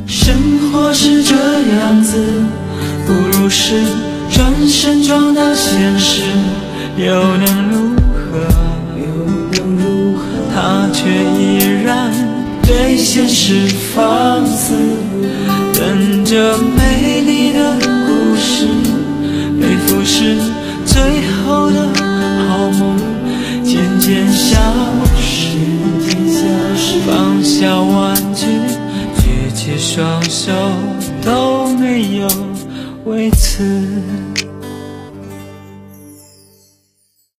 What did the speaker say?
生活是这样子，不如是转身撞到现实，又能如何？他却依然对现实放肆，等着美丽的故事被腐蚀，最后的好梦渐渐消失。放下玩具，举起双手，都没有为此。